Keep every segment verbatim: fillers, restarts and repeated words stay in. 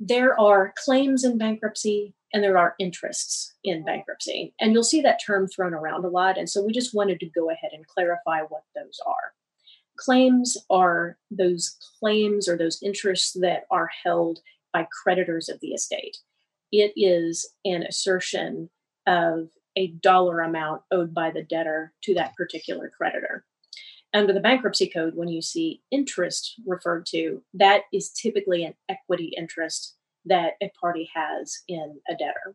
There are claims in bankruptcy and there are interests in bankruptcy. And you'll see that term thrown around a lot. And so we just wanted to go ahead and clarify what those are. Claims are those claims or those interests that are held by creditors of the estate. It is an assertion of a dollar amount owed by the debtor to that particular creditor. Under the bankruptcy code, when you see interest referred to, that is typically an equity interest that a party has in a debtor.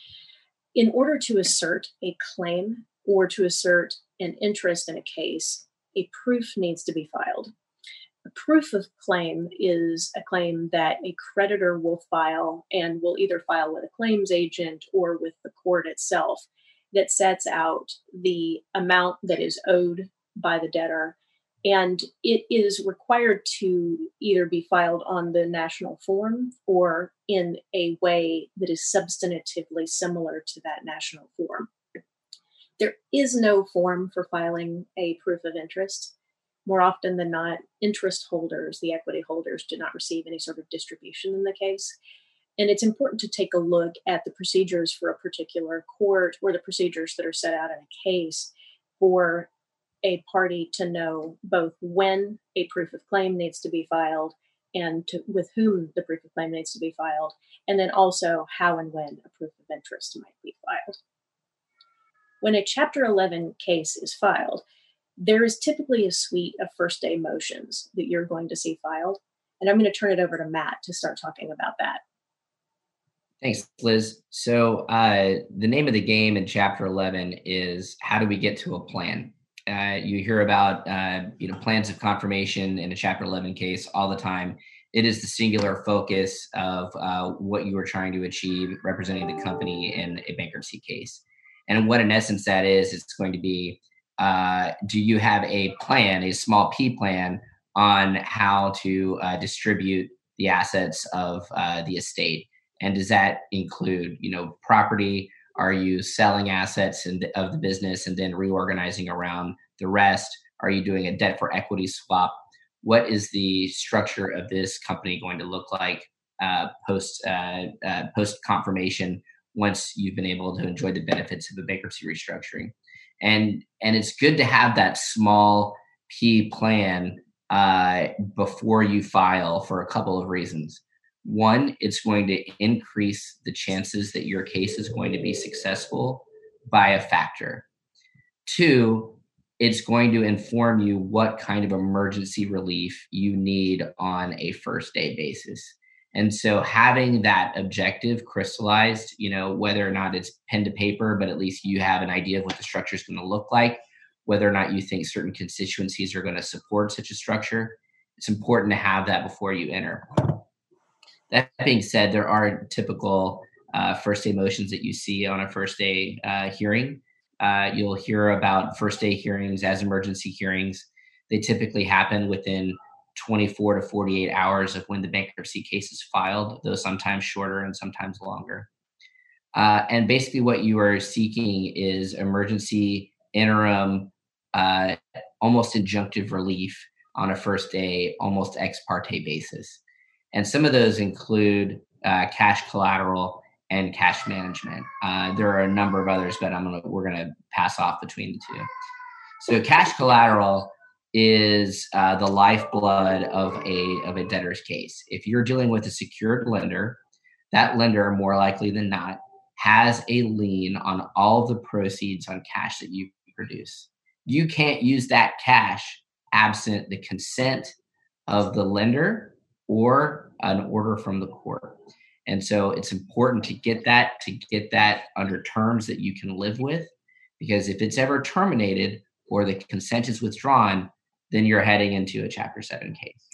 In order to assert a claim or to assert an interest in a case, a proof needs to be filed. A proof of claim is a claim that a creditor will file and will either file with a claims agent or with the court itself that sets out the amount that is owed by the debtor. And it is required to either be filed on the national form or in a way that is substantively similar to that national form. There is no form for filing a proof of interest. More often than not, interest holders, the equity holders, do not receive any sort of distribution in the case. And it's important to take a look at the procedures for a particular court or the procedures that are set out in a case for a party to know both when a proof of claim needs to be filed and to, with whom the proof of claim needs to be filed, and then also how and when a proof of interest might be filed. When a Chapter eleven case is filed, there is typically a suite of first day motions that you're going to see filed. And I'm going to turn it over to Matt to start talking about that. Thanks, Liz. So uh, the name of the game in Chapter eleven is how do we get to a plan? Uh, you hear about uh, you know plans of confirmation in a Chapter eleven case all the time. It is the singular focus of uh, what you are trying to achieve representing the company in a bankruptcy case. And what in essence that is, it's going to be, uh, do you have a plan, a small p plan on how to uh, distribute the assets of uh, the estate? And does that include, you know, property? Are you selling assets in the, of the business and then reorganizing around the rest? Are you doing a debt for equity swap? What is the structure of this company going to look like uh, post uh, uh, post confirmation once you've been able to enjoy the benefits of a bankruptcy restructuring? And and it's good to have that small P plan uh, before you file for a couple of reasons. One, it's going to increase the chances that your case is going to be successful by a factor. Two, it's going to inform you what kind of emergency relief you need on a first day basis. And so having that objective crystallized, you know, whether or not it's pen to paper, but at least you have an idea of what the structure is going to look like, whether or not you think certain constituencies are going to support such a structure, it's important to have that before you enter. That being said, there are typical uh, first day motions that you see on a first day uh, hearing. Uh, you'll hear about first day hearings as emergency hearings. They typically happen within twenty-four to forty-eight hours of when the bankruptcy case is filed, though sometimes shorter and sometimes longer. Uh, and basically what you are seeking is emergency, interim, uh, almost injunctive relief on a first day, almost ex parte basis. And some of those include uh, cash collateral and cash management. Uh, there are a number of others, but I'm gonna we're gonna pass off between the two. So cash collateral is uh, the lifeblood of a of a debtor's case. If you're dealing with a secured lender, that lender more likely than not has a lien on all the proceeds on cash that you produce. You can't use that cash absent the consent of the lender or an order from the court. And so it's important to get that, to get that under terms that you can live with, because if it's ever terminated or the consent is withdrawn, then you're heading into a Chapter seven case.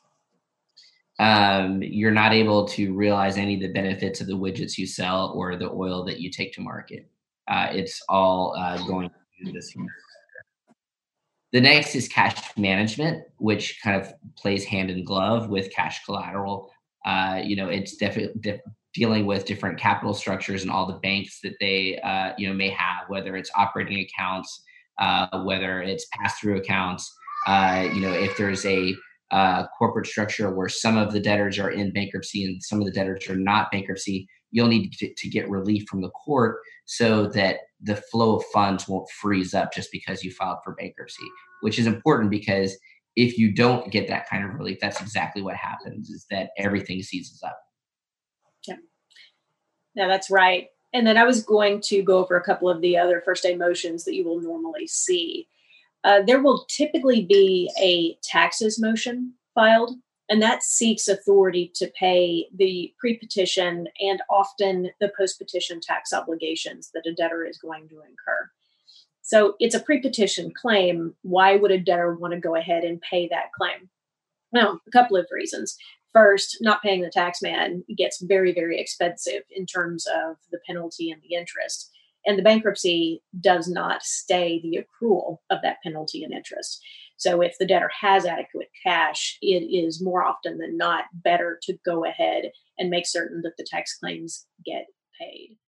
Um, you're not able to realize any of the benefits of the widgets you sell or the oil that you take to market. Uh, it's all uh, going through this here. The next is cash management, which kind of plays hand in glove with cash collateral. Uh, you know, it's definitely de- dealing with different capital structures and all the banks that they, uh, you know, may have, whether it's operating accounts, uh, whether it's pass-through accounts. Uh, you know, if there's a uh, corporate structure where some of the debtors are in bankruptcy and some of the debtors are not bankruptcy, you'll need to, to get relief from the court so that the flow of funds won't freeze up just because you filed for bankruptcy, which is important because if you don't get that kind of relief, that's exactly what happens, is that everything seizes up. Yeah, yeah, that's right. And then I was going to go over a couple of the other first day motions that you will normally see. Uh, there will typically be a taxes motion filed, and that seeks authority to pay the pre-petition and often the post-petition tax obligations that a debtor is going to incur. So it's a pre-petition claim. Why would a debtor want to go ahead and pay that claim? Well, a couple of reasons. First, not paying the tax man gets very, very expensive in terms of the penalty and the interest. And the bankruptcy does not stay the accrual of that penalty and interest. So if the debtor has adequate cash, it is more often than not better to go ahead and make certain that the tax claims get paid.